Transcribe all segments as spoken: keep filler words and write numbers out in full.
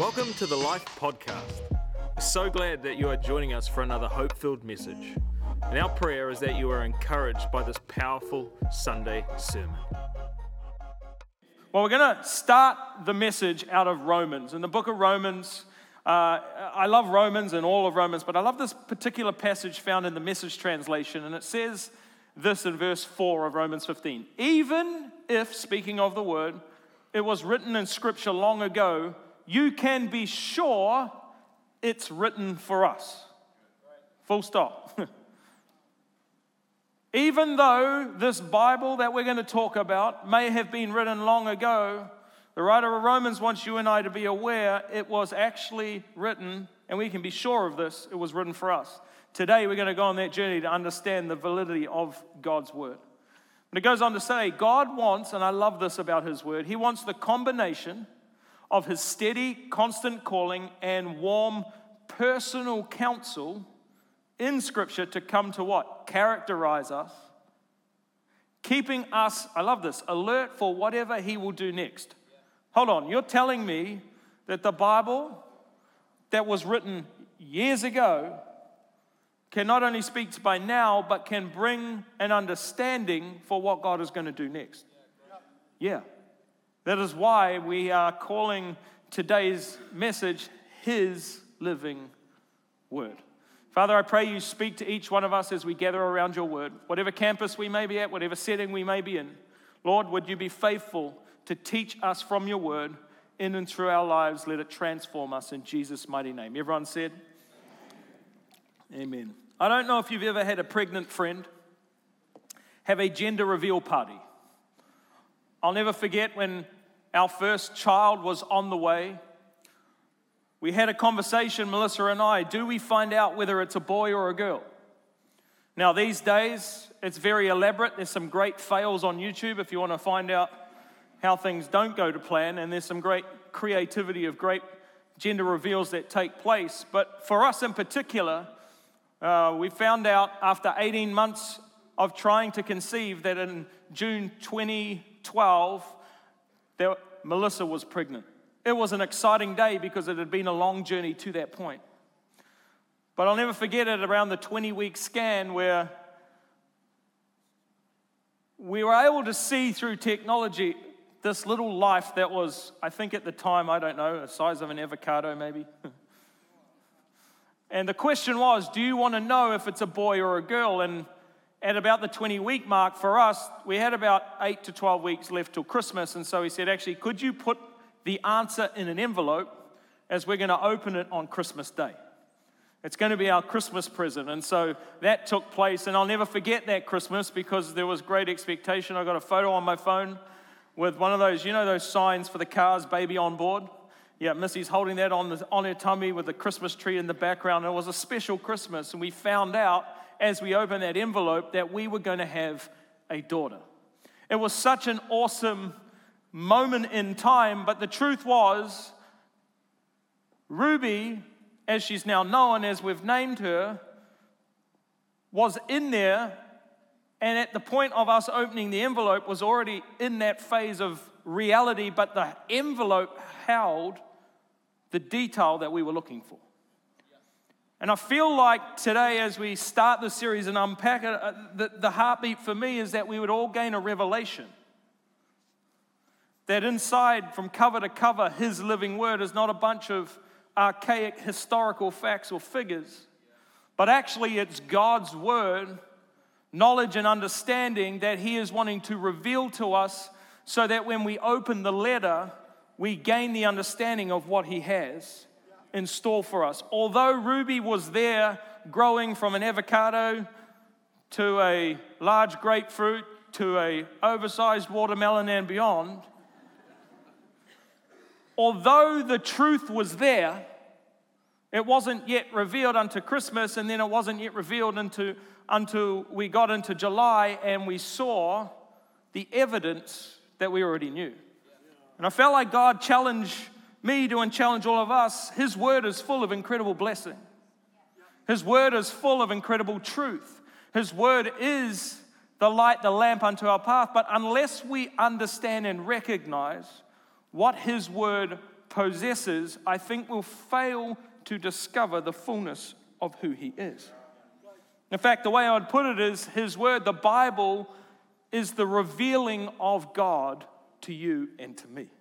Welcome to the Life Podcast. We're so glad that you are joining us for another hope-filled message. And our prayer is that you are encouraged by this powerful Sunday sermon. Well, we're going to start the message out of Romans. In the book of Romans, uh, I love Romans and all of Romans, but I love this particular passage found in the Message translation, and it says this in verse four of Romans fifteen. Even if, speaking of the word, it was written in Scripture long ago, you can be sure it's written for us. Full stop. Even though this Bible that we're going to talk about may have been written long ago, the writer of Romans wants you and I to be aware it was actually written, and we can be sure of this, it was written for us. Today we're going to go on that journey to understand the validity of God's word. And it goes on to say, God wants, and I love this about his word, he wants the combination of his steady, constant calling and warm, personal counsel in Scripture to come to what? Characterize us, keeping us, I love this, alert for whatever he will do next. Hold on, you're telling me that the Bible that was written years ago can not only speak by now, but can bring an understanding for what God is going to do next. Yeah. That is why we are calling today's message His Living Word. Father, I pray you speak to each one of us as we gather around your word. Whatever campus we may be at, whatever setting we may be in, Lord, would you be faithful to teach us from your word in and through our lives. Let it transform us in Jesus' mighty name. Everyone said, Amen. I don't know if you've ever had a pregnant friend have a gender reveal party. I'll never forget when our first child was on the way. We had a conversation, Melissa and I, do we find out whether it's a boy or a girl? Now these days, it's very elaborate. There's some great fails on YouTube if you want to find out how things don't go to plan, and there's some great creativity of great gender reveals that take place. But for us in particular, uh, we found out after eighteen months of trying to conceive that in June twenty twelve, that Melissa was pregnant. It was an exciting day because it had been a long journey to that point. But I'll never forget it around the twenty-week scan where we were able to see through technology this little life that was, I think at the time, I don't know, the size of an avocado maybe. And the question was, do you want to know if it's a boy or a girl? And at about the twenty-week mark for us, we had about eight to twelve weeks left till Christmas. And so he said, actually, could you put the answer in an envelope as we're going to open it on Christmas Day? It's going to be our Christmas present. And so that took place. And I'll never forget that Christmas because there was great expectation. I got a photo on my phone with one of those, you know, those signs for the cars, baby on board. Yeah, Missy's holding that on, the, on her tummy with the Christmas tree in the background. And it was a special Christmas. And we found out as we opened that envelope that we were going to have a daughter. It was such an awesome moment in time, but the truth was, Ruby, as she's now known, as we've named her, was in there, and at the point of us opening the envelope was already in that phase of reality, but the envelope held the detail that we were looking for. And I feel like today, as we start the series and unpack it, uh, the, the heartbeat for me is that we would all gain a revelation. That inside, from cover to cover, His living word is not a bunch of archaic historical facts or figures, but actually it's God's word, knowledge and understanding that He is wanting to reveal to us so that when we open the letter, we gain the understanding of what He has in store for us. Although Ruby was there growing from an avocado to a large grapefruit to a oversized watermelon and beyond, although the truth was there, it wasn't yet revealed unto Christmas, and then it wasn't yet revealed unto, until we got into July and we saw the evidence that we already knew. And I felt like God challenged me to and challenge all of us. His word is full of incredible blessing. His word is full of incredible truth. His word is the light, the lamp unto our path. But unless we understand and recognize what His word possesses, I think we'll fail to discover the fullness of who he is. In fact, the way I would put it is his word, the Bible, is the revealing of God to you and to me.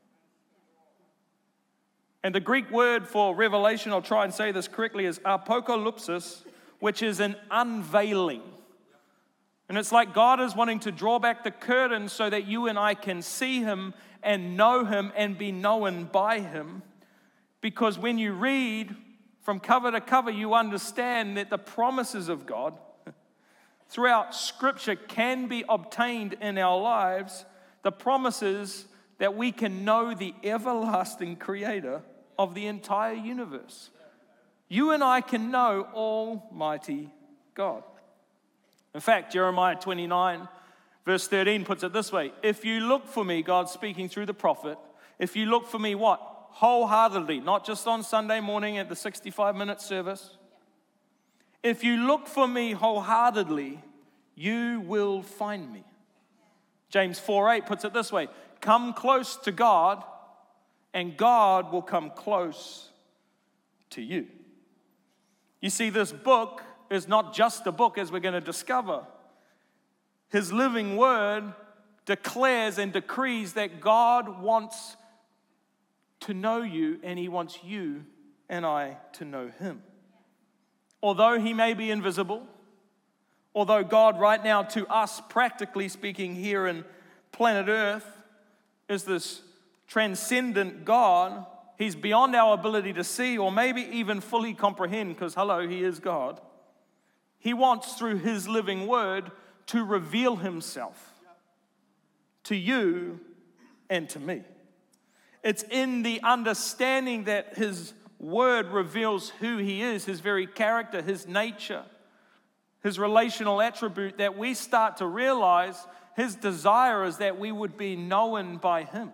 And the Greek word for revelation, I'll try and say this correctly, is apocalypsis, which is an unveiling. And it's like God is wanting to draw back the curtain so that you and I can see him and know him and be known by him. Because when you read from cover to cover, you understand that the promises of God throughout Scripture can be obtained in our lives. The promises that we can know the everlasting Creator of the entire universe. You and I can know Almighty God. In fact, Jeremiah twenty-nine, verse thirteen puts it this way. If you look for me, God speaking through the prophet, if you look for me what? Wholeheartedly, not just on Sunday morning at the sixty-five minute service. If you look for me wholeheartedly, you will find me. James four eight puts it this way. Come close to God, and God will come close to you. You see, this book is not just a book, as we're going to discover. His living word declares and decrees that God wants to know you, and he wants you and I to know him. Although he may be invisible, although God right now to us, practically speaking here in planet Earth, is this transcendent God, he's beyond our ability to see or maybe even fully comprehend, because hello, he is God. He wants through his living word to reveal himself to you and to me. It's in the understanding that his word reveals who he is, his very character, his nature, his relational attribute, that we start to realize his desire is that we would be known by him.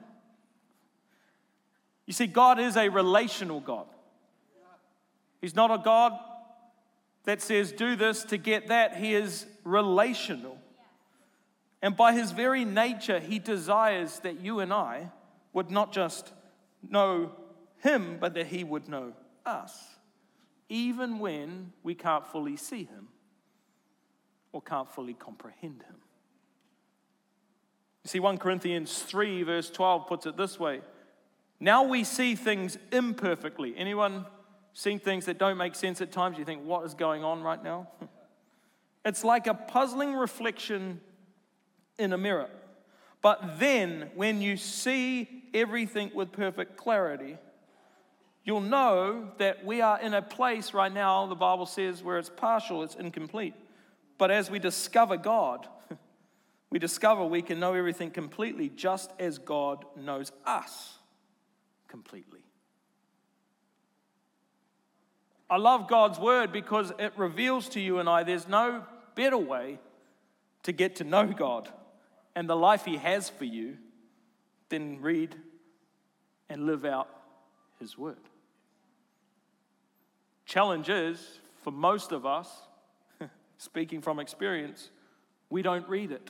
You see, God is a relational God. He's not a God that says, do this to get that. He is relational. And by his very nature, he desires that you and I would not just know him, but that he would know us, even when we can't fully see him or can't fully comprehend him. You see, First Corinthians three verse twelve puts it this way. Now we see things imperfectly. Anyone seen things that don't make sense at times? You think, what is going on right now? It's like a puzzling reflection in a mirror. But then, when you see everything with perfect clarity, you'll know that we are in a place right now, the Bible says, where it's partial, it's incomplete. But as we discover God, we discover we can know everything completely, just as God knows us completely. I love God's word because it reveals to you and I there's no better way to get to know God and the life he has for you than read and live out his word. Challenge is, for most of us, speaking from experience, we don't read it.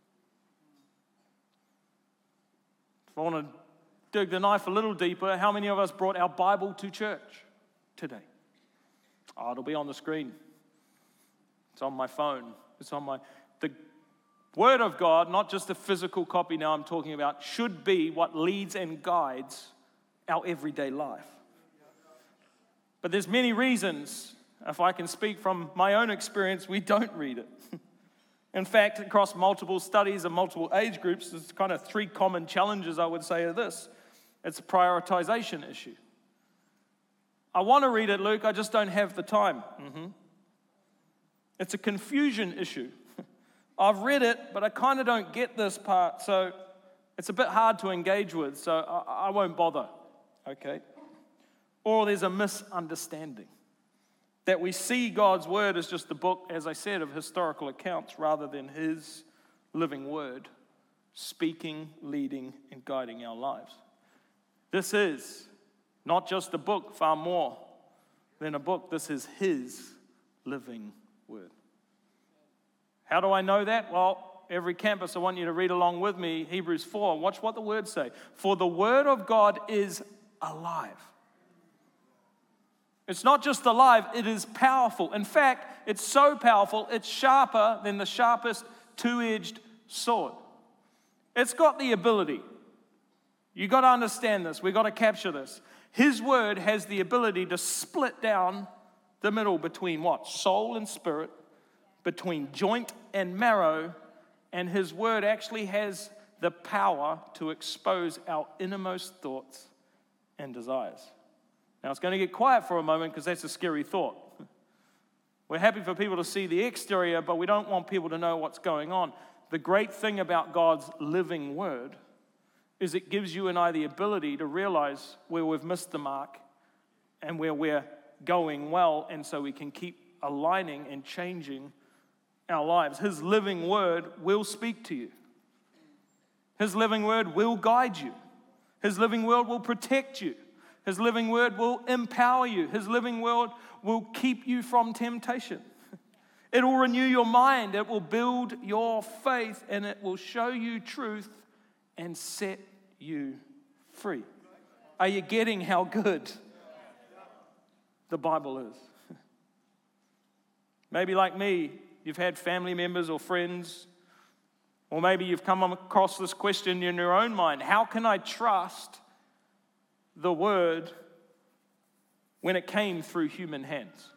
If I want to dig the knife a little deeper, how many of us brought our Bible to church today? Oh, it'll be on the screen. It's on my phone. It's on my... The Word of God, not just a physical copy now I'm talking about, should be what leads and guides our everyday life. But there's many reasons, if I can speak from my own experience, we don't read it. In fact, across multiple studies and multiple age groups, there's kind of three common challenges I would say are this. It's a prioritization issue. I want to read it, Luke, I just don't have the time. Mm-hmm. It's a confusion issue. I've read it, but I kind of don't get this part, so it's a bit hard to engage with, so I, I won't bother, okay? Or there's a misunderstanding, that we see God's word as just the book, as I said, of historical accounts, rather than his living word, speaking, leading, and guiding our lives. This is not just a book, far more than a book. This is his living word. How do I know that? Well, every campus, I want you to read along with me, Hebrews four. Watch what the words say. For the word of God is alive. It's not just alive, it is powerful. In fact, it's so powerful, it's sharper than the sharpest two-edged sword. It's got the ability. You've got to understand this. We've got to capture this. His word has the ability to split down the middle between what? Soul and spirit, between joint and marrow, and his word actually has the power to expose our innermost thoughts and desires. Now, it's going to get quiet for a moment because that's a scary thought. We're happy for people to see the exterior, but we don't want people to know what's going on. The great thing about God's living word is it gives you and I the ability to realize where we've missed the mark and where we're going well, and so we can keep aligning and changing our lives. His living word will speak to you. His living word will guide you. His living word will protect you. His living word will empower you. His living word will keep you from temptation. It will renew your mind. It will build your faith, and it will show you truth and set you free. Are you getting how good the Bible is? Maybe like me, you've had family members or friends, or maybe you've come across this question in your own mind. How can I trust the word when it came through human hands?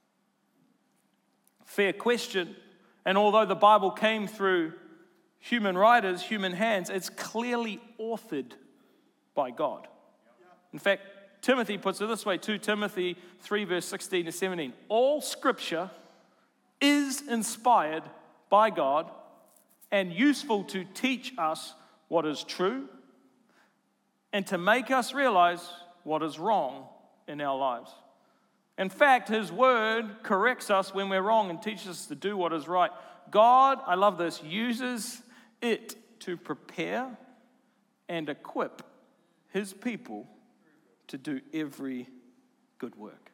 Fair question. And although the Bible came through human writers, human hands, it's clearly authored by God. In fact, Timothy puts it this way, Second Timothy three, verse sixteen to seventeen. All scripture is inspired by God and useful to teach us what is true and to make us realize what is wrong in our lives. In fact, his word corrects us when we're wrong and teaches us to do what is right. God, I love this, uses it to prepare and equip his people to do every good work.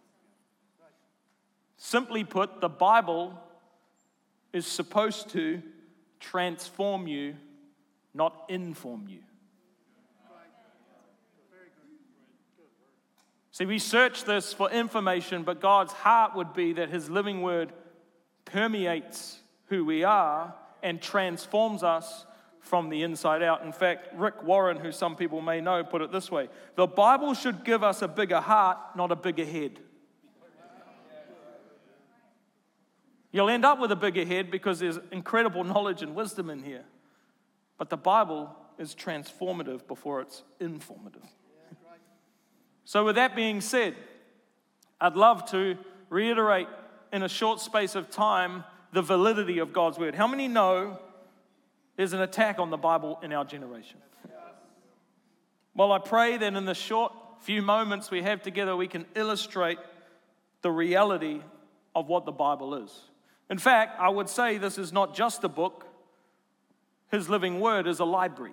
Simply put, the Bible is supposed to transform you, not inform you. See, we search this for information, but God's heart would be that his living word permeates who we are and transforms us from the inside out. In fact, Rick Warren, who some people may know, put it this way: the Bible should give us a bigger heart, not a bigger head. You'll end up with a bigger head because there's incredible knowledge and wisdom in here. But the Bible is transformative before it's informative. So with that being said, I'd love to reiterate in a short space of time the validity of God's word. How many know there's an attack on the Bible in our generation? Well, I pray that in the short few moments we have together, we can illustrate the reality of what the Bible is. In fact, I would say this is not just a book. His living word is a library.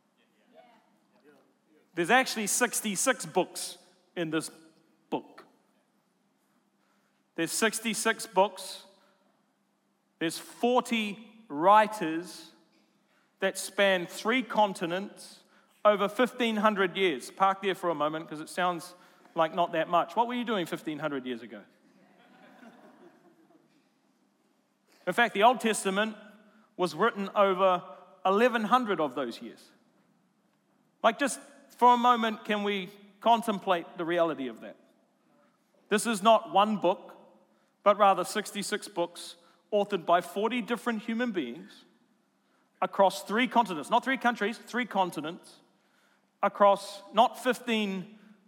There's actually sixty-six books in this book. There's sixty-six books. There's forty writers that span three continents over fifteen hundred years. Park there for a moment because it sounds like not that much. What were you doing fifteen hundred years ago? In fact, the Old Testament was written over eleven hundred of those years. Like, just for a moment, can we contemplate the reality of that? This is not one book, but rather sixty-six books authored by forty different human beings across three continents, not three countries, three continents, across not fifteen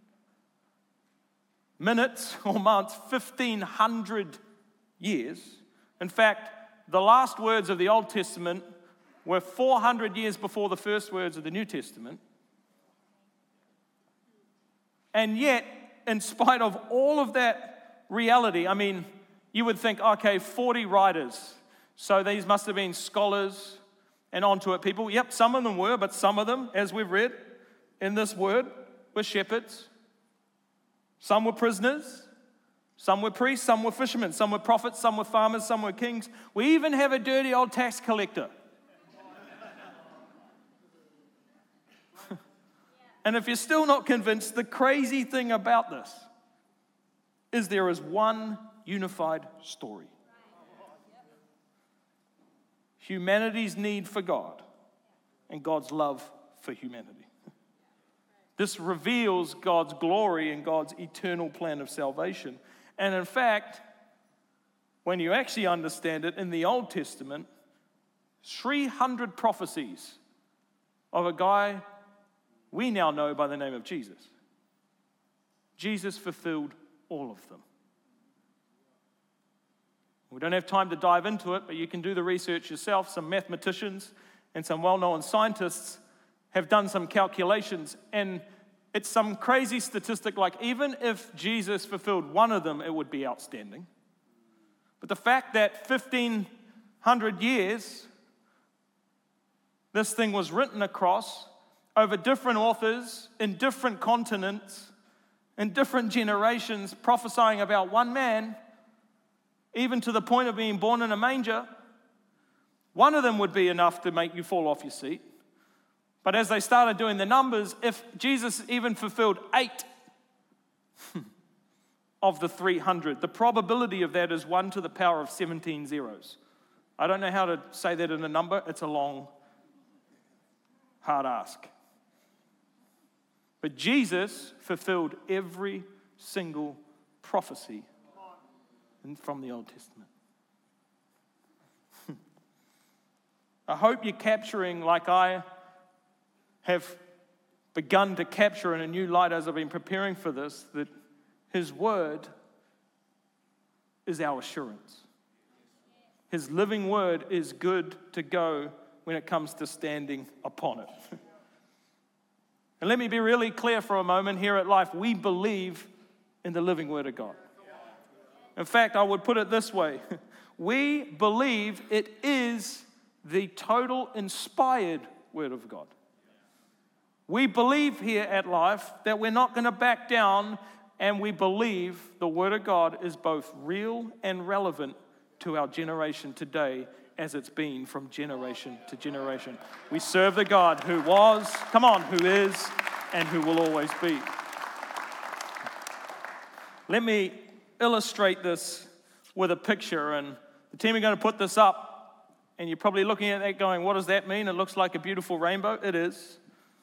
minutes or months, fifteen hundred years. In fact, the last words of the Old Testament were four hundred years before the first words of the New Testament. And yet, in spite of all of that reality, I mean, you would think, okay, forty writers. So these must have been scholars and onto it people. Yep, some of them were, but some of them, as we've read in this word, were shepherds. Some were prisoners. Some were priests. Some were fishermen. Some were prophets. Some were farmers. Some were kings. We even have a dirty old tax collector. And if you're still not convinced, the crazy thing about this is there is one unified story. Humanity's need for God and God's love for humanity. This reveals God's glory and God's eternal plan of salvation. And in fact, when you actually understand it, in the Old Testament, three hundred prophecies of a guy we now know by the name of Jesus. Jesus fulfilled all of them. We don't have time to dive into it, but you can do the research yourself. Some mathematicians and some well-known scientists have done some calculations, and it's some crazy statistic like even if Jesus fulfilled one of them, it would be outstanding. But the fact that fifteen hundred years this thing was written across over different authors in different continents, in different generations, prophesying about one man, even to the point of being born in a manger, one of them would be enough to make you fall off your seat. But as they started doing the numbers, if Jesus even fulfilled eight of the three hundred, the probability of that is one to the power of seventeen zeros. I don't know how to say that in a number. It's a long, hard ask. But Jesus fulfilled every single prophecy from the Old Testament. I hope you're capturing, like I have begun to capture in a new light as I've been preparing for this, that His Word is our assurance. His living Word is good to go when it comes to standing upon it. And let me be really clear for a moment here at Life. We believe in the living Word of God. In fact, I would put it this way. We believe it is the total inspired Word of God. We believe here at Life that we're not going to back down, and we believe the Word of God is both real and relevant to our generation today, as it's been from generation to generation. We serve the God who was, come on, who is, and who will always be. Let me illustrate this with a picture, and the team are going to put this up, and you're probably looking at that going, what does that mean? It looks like a beautiful rainbow. It is.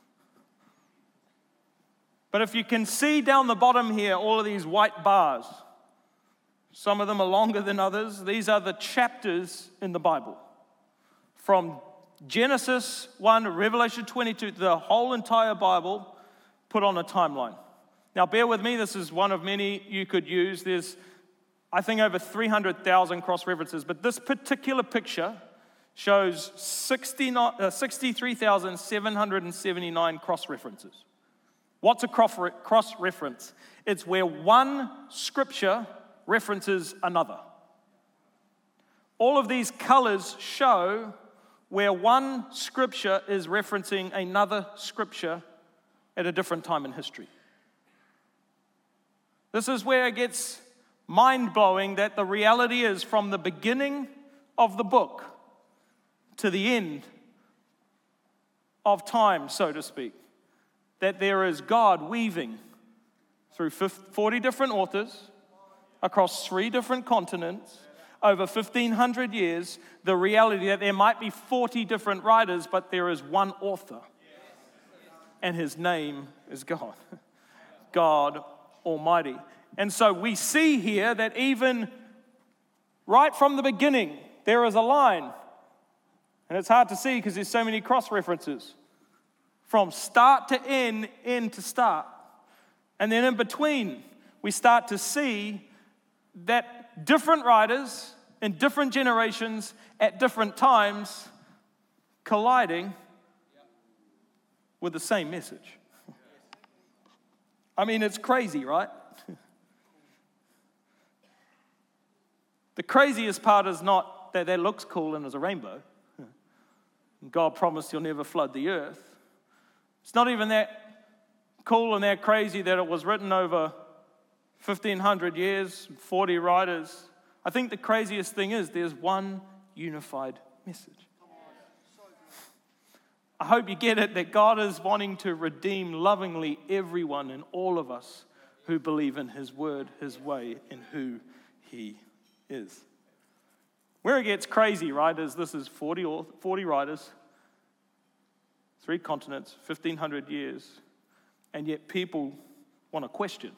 But if you can see down the bottom here, all of these white bars, some of them are longer than others. These are the chapters in the Bible. From Genesis one to Revelation twenty-two, the whole entire Bible put on a timeline. Now bear with me, this is one of many you could use. There's, I think, over three hundred thousand cross-references, but this particular picture shows sixty-three thousand seven hundred seventy-nine cross-references. What's a cross-reference? It's where one scripture references another. All of these colors show where one scripture is referencing another scripture at a different time in history. This is where it gets mind-blowing that the reality is from the beginning of the book to the end of time, so to speak, that there is God weaving through forty different authors across three different continents over fifteen hundred years, the reality that there might be forty different writers, but there is one author, and his name is God, God Almighty. And so we see here that even right from the beginning, there is a line, and it's hard to see because there's so many cross-references, from start to end, end to start. And then in between, we start to see that different writers in different generations at different times colliding with the same message. I mean, it's crazy, right? The craziest part is not that that looks cool and is a rainbow. God promised He'll never flood the earth. It's not even that cool and that crazy that it was written over fifteen hundred years, forty writers. I think the craziest thing is there's one unified message. I hope you get it, that God is wanting to redeem lovingly everyone and all of us who believe in his word, his way, and who he is. Where it gets crazy, right, is this is forty, or forty writers, three continents, fifteen hundred years, and yet people want to question.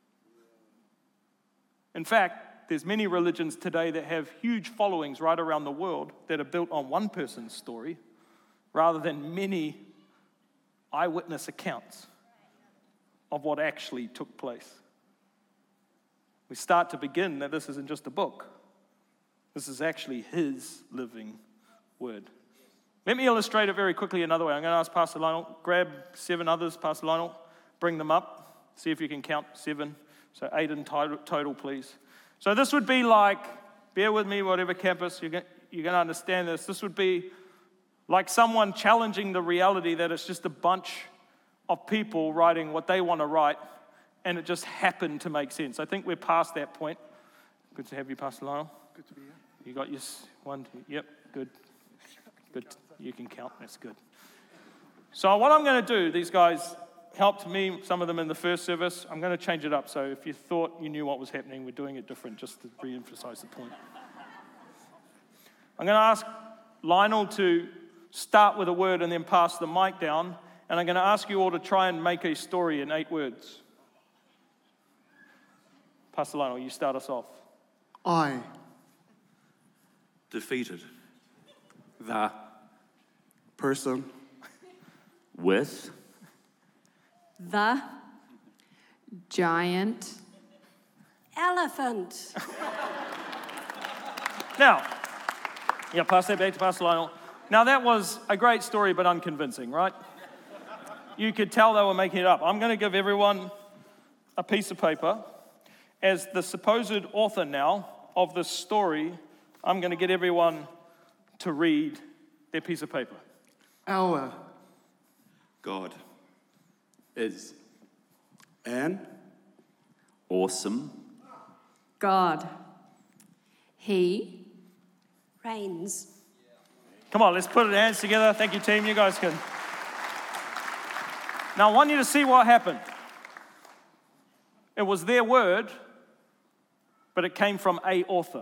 In fact, there's many religions today that have huge followings right around the world that are built on one person's story rather than many eyewitness accounts of what actually took place. We start to begin that this isn't just a book. This is actually his living word. Let me illustrate it very quickly another way. I'm going to ask Pastor Lionel, grab seven others, Pastor Lionel, bring them up, see if you can count seven. So eight in total, please. So this would be like, bear with me, whatever campus, you're going, you're going to understand this. This would be like someone challenging the reality that it's just a bunch of people writing what they want to write, and it just happened to make sense. I think we're past that point. Good to have you, Pastor Lionel. Good to be here. You got your one, two, yep, good. Good, you can count, that's good. So what I'm going to do, these guys helped me, some of them in the first service. I'm going to change it up, so if you thought you knew what was happening, we're doing it different, just to re-emphasize the point. I'm going to ask Lionel to start with a word and then pass the mic down, and I'm going to ask you all to try and make a story in eight words. Pastor Lionel, you start us off. I defeated the person with the giant elephant. Now, yeah, pass that back to Pastor Lionel. Now, that was a great story, but unconvincing, right? You could tell they were making it up. I'm going to give everyone a piece of paper. As the supposed author now of this story, I'm going to get everyone to read their piece of paper. our God is an awesome God. He Reigns. Come on, let's put our hands together. Thank you, team. You guys can. Now, I want you to see what happened. It was their word, but it came from a author.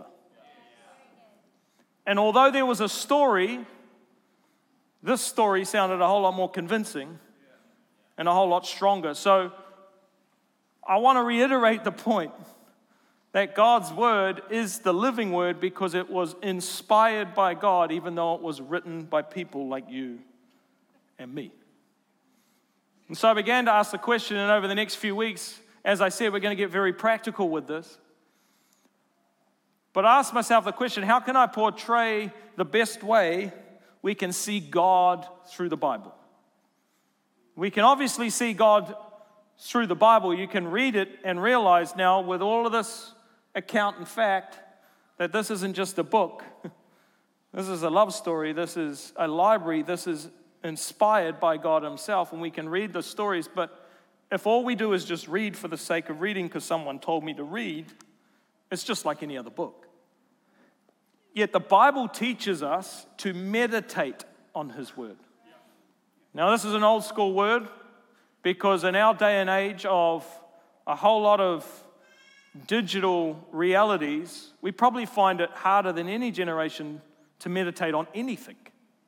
And although there was a story, this story sounded a whole lot more convincing and a whole lot stronger. So I want to reiterate the point that God's word is the living word because it was inspired by God, even though it was written by people like you and me. And so I began to ask the question, and over the next few weeks, as I said, we're going to get very practical with this. But I asked myself the question, how can I portray the best way we can see God through the Bible? We can obviously see God through the Bible. You can read it and realize now, with all of this account and fact, that this isn't just a book. This is a love story. This is a library. This is inspired by God himself, and we can read the stories. But if all we do is just read for the sake of reading because someone told me to read, it's just like any other book. Yet the Bible teaches us to meditate on his word. Now, this is an old school word because in our day and age of a whole lot of digital realities, we probably find it harder than any generation to meditate on anything.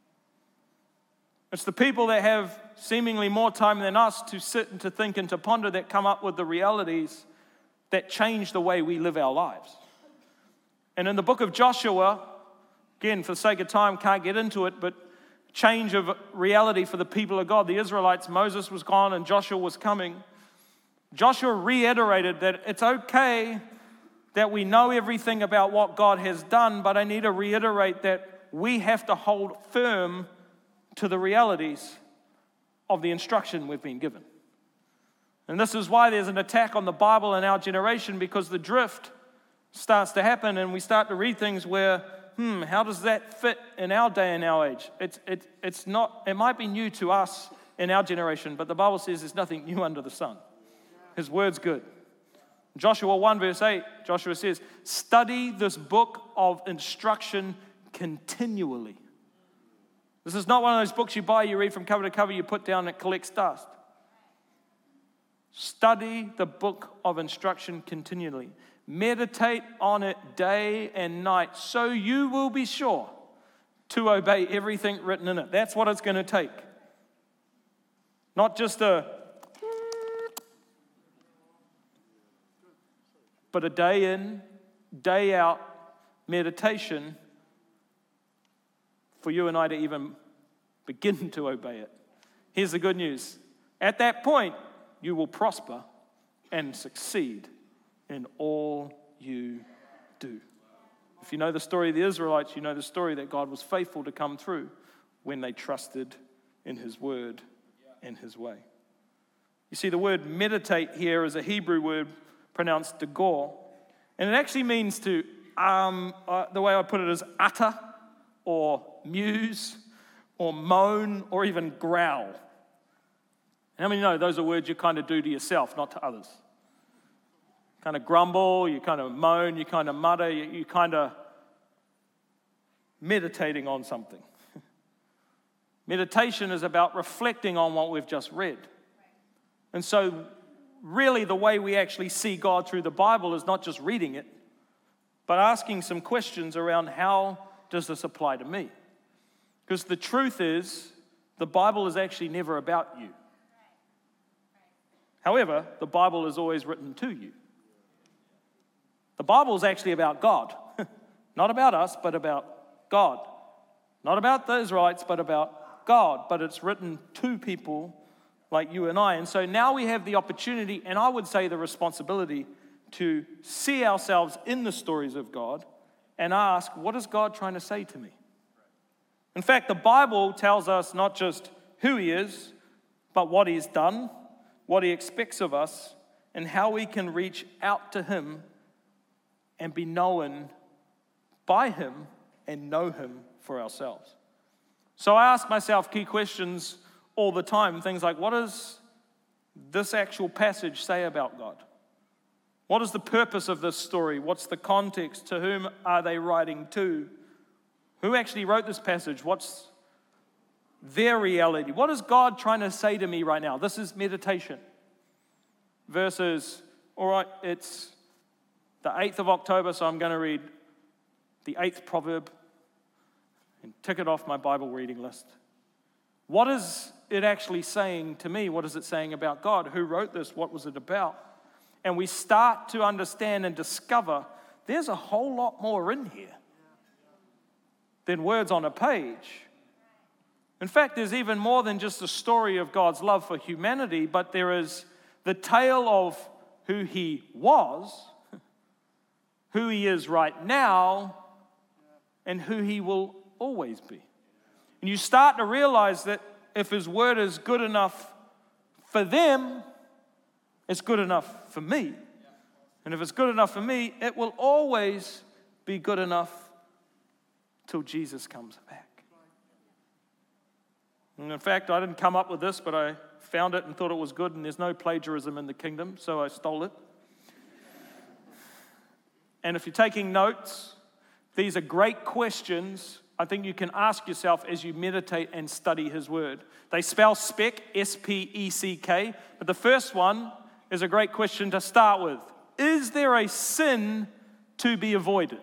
It's the people that have seemingly more time than us to sit and to think and to ponder that come up with the realities that change the way we live our lives. And in the book of Joshua, again, for the sake of time, can't get into it, but change of reality for the people of God. The Israelites, Moses was gone and Joshua was coming. Joshua reiterated that it's okay that we know everything about what God has done, but I need to reiterate that we have to hold firm to the realities of the instruction we've been given. And this is why there's an attack on the Bible in our generation, because the drift starts to happen and we start to read things where, hmm, how does that fit in our day and our age? It's, it, it's not, it might be new to us in our generation, but the Bible says there's nothing new under the sun. His word's good. Joshua one verse eight, Joshua says, study this book of instruction continually. This is not one of those books you buy, you read from cover to cover, you put down, and it collects dust. Study the book of instruction continually. Meditate on it day and night so you will be sure to obey everything written in it. That's what it's going to take. Not just a, but a day in, day out meditation for you and I to even begin to obey it. Here's the good news. At that point, you will prosper and succeed in all you do. If you know the story of the Israelites, you know the story that God was faithful to come through when they trusted in his word and his way. You see, the word meditate here is a Hebrew word pronounced dagor, and it actually means to, um, uh, the way I put it is utter or muse or moan or even growl. How many know those are words you kind of do to yourself, not to others? Kind of grumble, you kind of moan, you kind of mutter, you, you kind of meditating on something. Meditation is about reflecting on what we've just read. And so really the way we actually see God through the Bible is not just reading it, but asking some questions around how does this apply to me? Because the truth is, the Bible is actually never about you. However, the Bible is always written to you. The Bible is actually about God. Not about us, but about God. Not about the Israelites, but about God. But it's written to people like you and I. And so now we have the opportunity, and I would say the responsibility, to see ourselves in the stories of God and ask, what is God trying to say to me? In fact, the Bible tells us not just who he is, but what he's done, what he expects of us, and how we can reach out to him and be known by him and know him for ourselves. So I ask myself key questions all the time, things like, what does this actual passage say about God? What is the purpose of this story? What's the context? To whom are they writing to? Who actually wrote this passage? What's their reality? What is God trying to say to me right now? This is meditation. Versus, all right, it's the eighth of October, so I'm going to read the eighth proverb and tick it off my Bible reading list. What is it actually saying to me? What is it saying about God? Who wrote this? What was it about? And we start to understand and discover there's a whole lot more in here than words on a page. In fact, there's even more than just the story of God's love for humanity, but there is the tale of who he was, who he is right now, and who he will always be. And you start to realize that if his word is good enough for them, it's good enough for me. And if it's good enough for me, it will always be good enough till Jesus comes back. And in fact, I didn't come up with this, but I found it and thought it was good, and there's no plagiarism in the kingdom, so I stole it. And if you're taking notes, these are great questions I think you can ask yourself as you meditate and study his word. They spell speck, S P E C K, but the first one is a great question to start with. Is there a sin to be avoided?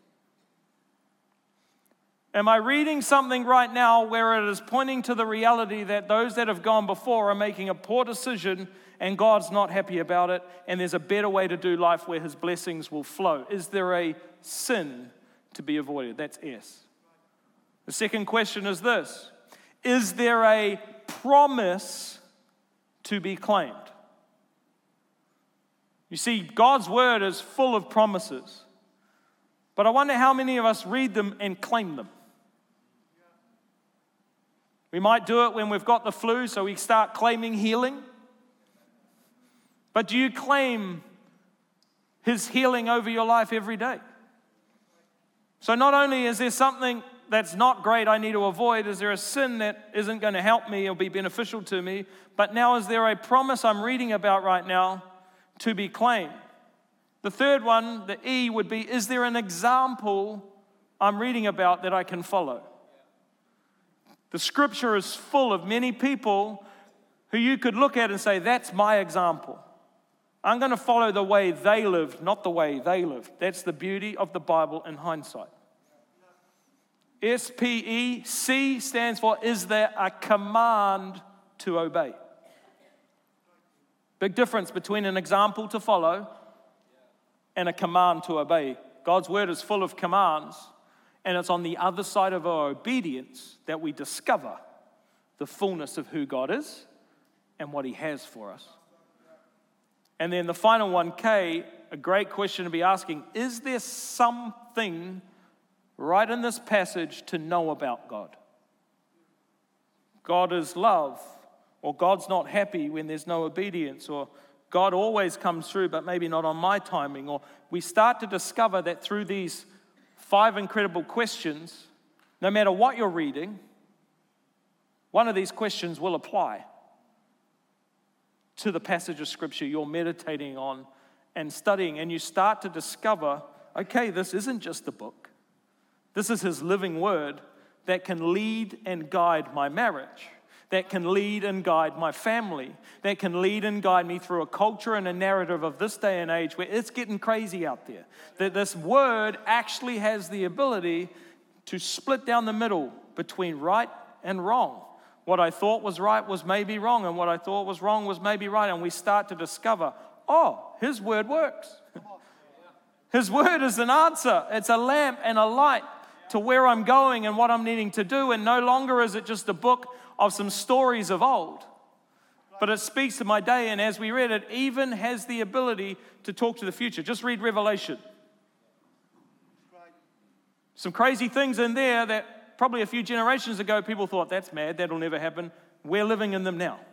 Am I reading something right now where it is pointing to the reality that those that have gone before are making a poor decision and God's not happy about it, and there's a better way to do life where his blessings will flow? Is there a sin to be avoided? That's S. The second question is this: is there a promise to be claimed? You see, God's word is full of promises, but I wonder how many of us read them and claim them. We might do it when we've got the flu, so we start claiming healing. But do you claim his healing over your life every day? So not only is there something that's not great I need to avoid, is there a sin that isn't going to help me or be beneficial to me, but now is there a promise I'm reading about right now to be claimed? The third one, the E, would be, is there an example I'm reading about that I can follow? The scripture is full of many people who you could look at and say, that's my example. I'm going to follow the way they lived, not the way they lived. That's the beauty of the Bible in hindsight. S P E C stands for, is there a command to obey? Big difference between an example to follow and a command to obey. God's word is full of commands, and it's on the other side of our obedience that we discover the fullness of who God is and what he has for us. And then the final one, K, a great question to be asking, is there something right in this passage to know about God? God is love, or God's not happy when there's no obedience, or God always comes through but maybe not on my timing. Or we start to discover that through these five incredible questions, no matter what you're reading, one of these questions will apply to the passage of Scripture you're meditating on and studying. And you start to discover, okay, this isn't just a book. This is his living word that can lead and guide my marriage, that can lead and guide my family, that can lead and guide me through a culture and a narrative of this day and age where it's getting crazy out there. That this word actually has the ability to split down the middle between right and wrong. What I thought was right was maybe wrong, and what I thought was wrong was maybe right. And we start to discover, oh, his word works. His word is an answer. It's a lamp and a light to where I'm going and what I'm needing to do. And no longer is it just a book of some stories of old, but it speaks to my day. And as we read it, even has the ability to talk to the future. Just read Revelation. Some crazy things in there that probably a few generations ago people thought, that's mad, that'll never happen. We're living in them now.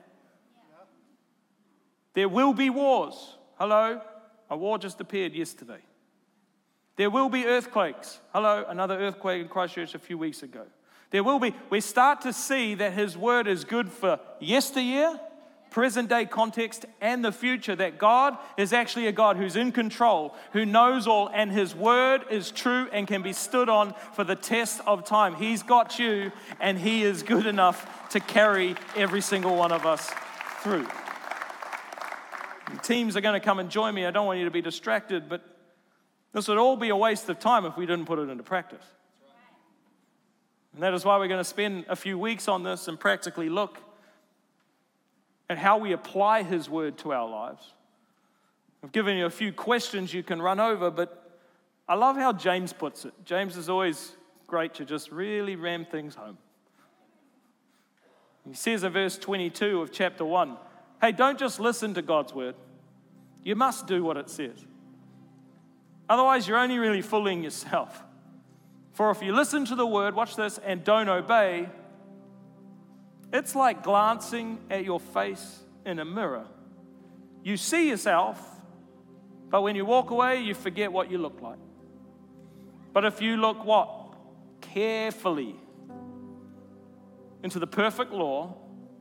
There will be wars. Hello? A war just appeared yesterday. There will be earthquakes. Hello? Another earthquake in Christchurch a few weeks ago. There will be. We start to see that his word is good for yesteryear, present day context, and the future. That God is actually a God who's in control, who knows all, and his word is true and can be stood on for the test of time. He's got you, and he is good enough to carry every single one of us through. The teams are going to come and join me. I don't want you to be distracted, but this would all be a waste of time if we didn't put it into practice. And that is why we're going to spend a few weeks on this and practically look at how we apply his word to our lives. I've given you a few questions you can run over, but I love how James puts it. James is always great to just really ram things home. He says in verse twenty-two of chapter one, hey, don't just listen to God's word. You must do what it says. Otherwise, you're only really fooling yourself. For if you listen to the word, watch this, and don't obey, it's like glancing at your face in a mirror. You see yourself, but when you walk away, you forget what you look like. But if you look what? Carefully into the perfect law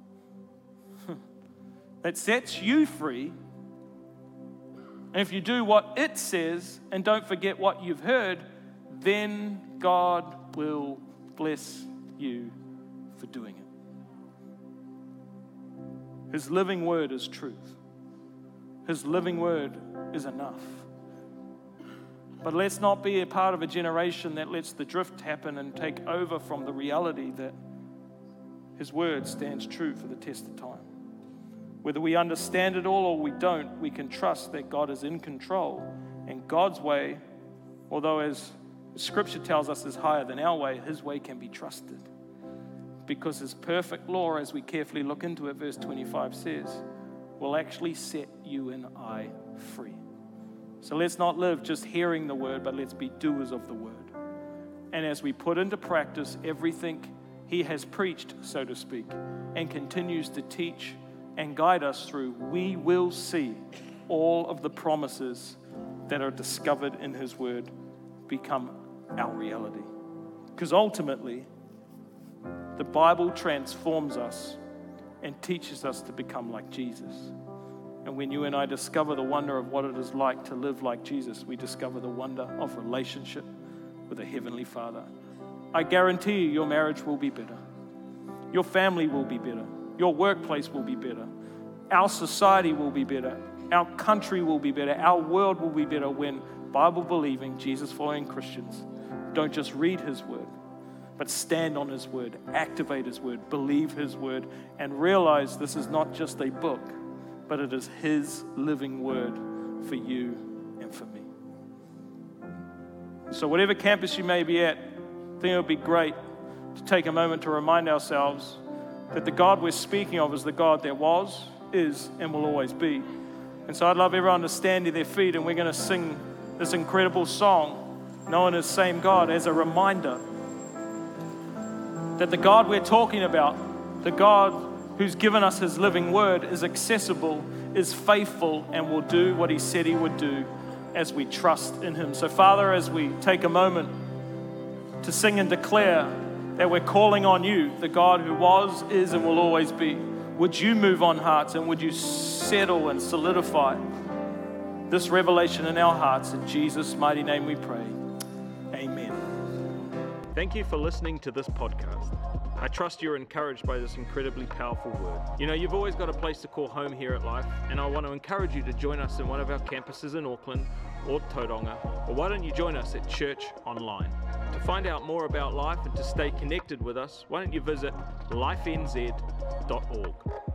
that sets you free, and if you do what it says and don't forget what you've heard, then God will bless you for doing it. His living word is truth. His living word is enough. But let's not be a part of a generation that lets the drift happen and take over from the reality that his word stands true for the test of time. Whether we understand it all or we don't, we can trust that God is in control, and God's way, although as Scripture tells us is higher than our way, his way can be trusted. Because his perfect law, as we carefully look into it, verse twenty-five says, will actually set you and I free. So let's not live just hearing the word, but let's be doers of the word. And as we put into practice everything he has preached, so to speak, and continues to teach and guide us through, we will see all of the promises that are discovered in his word become our reality. Because ultimately, the Bible transforms us and teaches us to become like Jesus. And when you and I discover the wonder of what it is like to live like Jesus, we discover the wonder of relationship with a Heavenly Father. I guarantee you, your marriage will be better. Your family will be better. Your workplace will be better. Our society will be better. Our country will be better. Our world will be better when Bible-believing, Jesus-following Christians don't just read his word, but stand on his word, activate his word, believe his word, and realize this is not just a book, but it is his living word for you and for me. So whatever campus you may be at, I think it would be great to take a moment to remind ourselves that the God we're speaking of is the God that was, is, and will always be. And so I'd love everyone to stand to their feet, and we're going to sing this incredible song known as Same God as a reminder that the God we're talking about, the God who's given us his living word, is accessible, is faithful, and will do what he said he would do as we trust in him. So Father, as we take a moment to sing and declare that we're calling on you, the God who was, is, and will always be, would you move on hearts, and would you settle and solidify this revelation in our hearts? In Jesus' mighty name we pray. Amen. Thank you for listening to this podcast. I trust you're encouraged by this incredibly powerful word. You know, you've always got a place to call home here at Life, and I want to encourage you to join us in one of our campuses in Auckland or Tauranga, or why don't you join us at Church Online? To find out more about Life and to stay connected with us, why don't you visit life n z dot org.